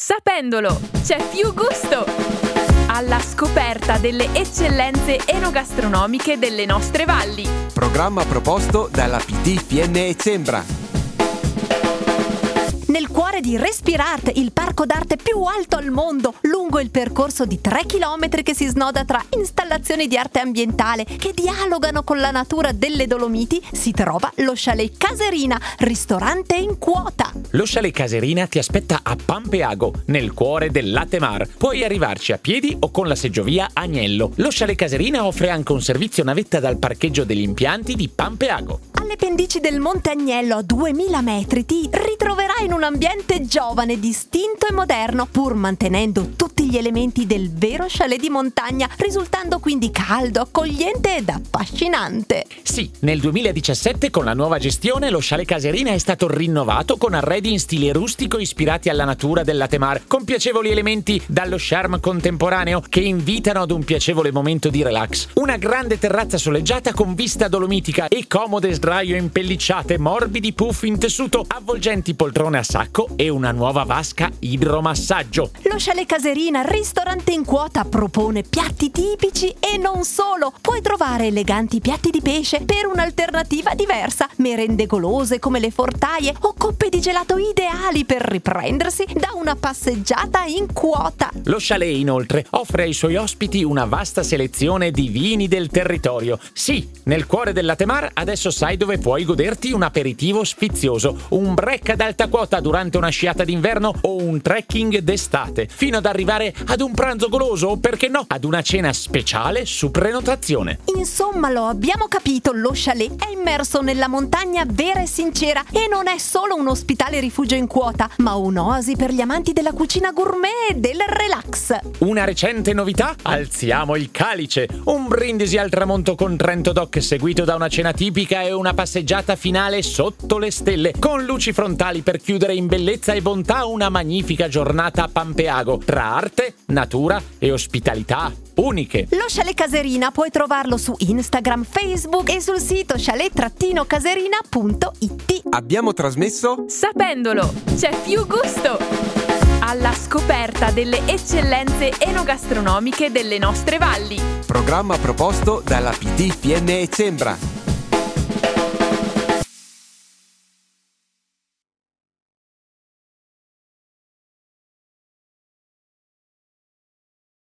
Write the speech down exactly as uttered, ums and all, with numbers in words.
Sapendolo, c'è più gusto! Alla scoperta delle eccellenze enogastronomiche delle nostre valli. Programma proposto dalla P T Fiemme e Cembra. Nel cuore di Respirart, il parco d'arte più alto al mondo, lungo il percorso di tre chilometri che si snoda tra installazioni di arte ambientale che dialogano con la natura delle Dolomiti, si trova lo Chalet Caserina, ristorante in quota. Lo Chalet Caserina ti aspetta a Pampeago, nel cuore del Latte Mar. Puoi arrivarci a piedi o con la seggiovia Agnello. Lo Chalet Caserina offre anche un servizio navetta dal parcheggio degli impianti di Pampeago. Alle pendici del Monte Agnello a duemila metri ti ritroverai in un ambiente giovane, distinto e moderno, pur mantenendo tutti gli elementi del vero chalet di montagna, risultando quindi caldo, accogliente ed affascinante. Sì, nel duemiladiciassette con la nuova gestione lo Chalet Caserina è stato rinnovato con arredi in stile rustico ispirati alla natura del Latte Mar, con piacevoli elementi dallo charme contemporaneo che invitano ad un piacevole momento di relax. Una grande terrazza soleggiata con vista dolomitica e comode sdraio impellicciate, morbidi puff in tessuto, avvolgenti poltrone a sacco e una nuova vasca idromassaggio. Lo Chalet Caserina, ristorante in quota, propone piatti tipici e non solo. Puoi trovare eleganti piatti di pesce per un'alternativa diversa, merende golose come le fortaie o coppe di gelato ideali per riprendersi da una passeggiata in quota. Lo chalet inoltre offre ai suoi ospiti una vasta selezione di vini del territorio. Sì, nel cuore del Latte Mar adesso sai dove puoi goderti un aperitivo sfizioso, un break ad alta quota durante una sciata d'inverno o un trekking d'estate, fino ad arrivare ad un pranzo goloso o, perché no, ad una cena speciale su prenotazione. Insomma, lo abbiamo capito, lo chalet è immerso nella montagna vera e sincera e non è solo un ospitale rifugio in quota, ma un'oasi per gli amanti della cucina gourmet e del relax. Una recente novità? Alziamo il calice! Un brindisi al tramonto con Trento Doc, seguito da una cena tipica e una passeggiata finale sotto le stelle, con luci frontali per chiudere in bellezza e bontà una magnifica giornata a Pampeago, tra arte, natura e ospitalità uniche. Lo Chalet Caserina puoi trovarlo su Instagram, Facebook e sul sito chalet caserina punto it. Abbiamo trasmesso Sapendolo, c'è più gusto! Alla scoperta delle eccellenze enogastronomiche delle nostre valli. programma proposto dalla P T Fiemme e Cembra.